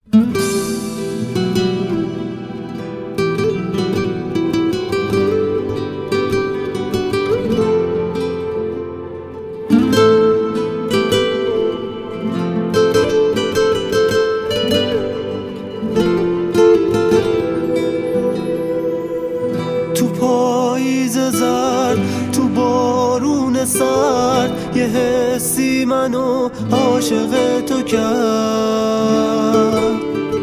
تو پاییز زرد، تو بارون سرد، یه حسی منو عاشق تو کرد.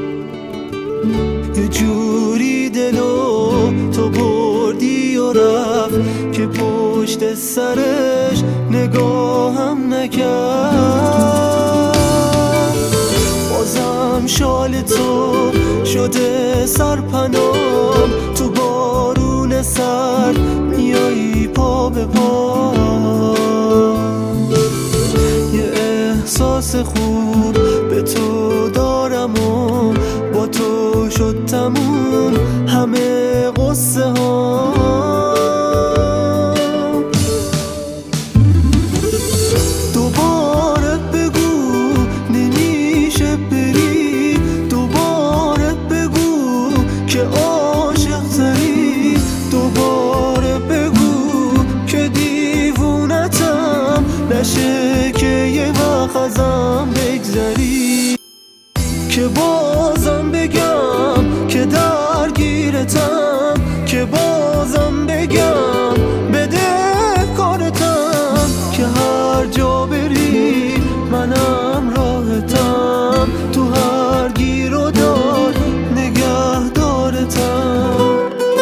یه جوری دلو تو بردی و رفت که پشت سرش نگاهم نکرد. بازم شال تو شده سرپنام، تو بارون سرد میایی پا به پا. یه احساس خوب به تو دارم و با تو شد تموم همه قصه ها. دوباره بگو نمیشه بری، دوباره بگو که عاشق تری، دوباره بگو که دیوونتم نشه که یه وقت ازم بگذری. که بازم بگم که درگیرتم، که بازم بگم بده کارتم، که هر جا بری منم راحتم، تو هر گیر و دار نگه دارتم.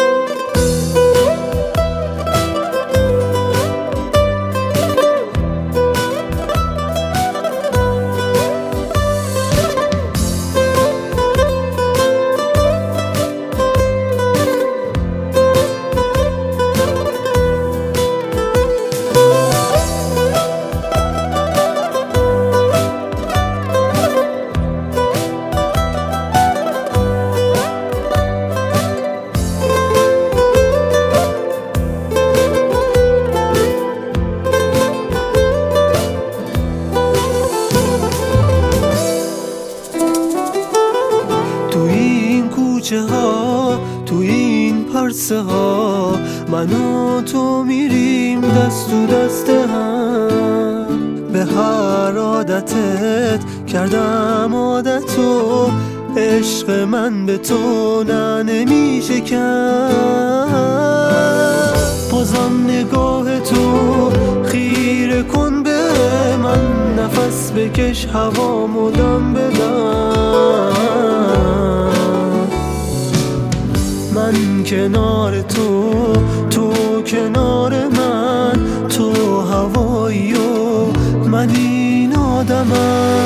تو این پرسه ها من و تو میریم دست تو دست هم. به هر عادتت کردم عادت و عشق من به تو نه نمیشه کرد. بازم نگاه تو خیره کن به من، نفس بکش هوامو دم بدم. من کنار تو، تو کنار من، تو هوایی و من این آدمم.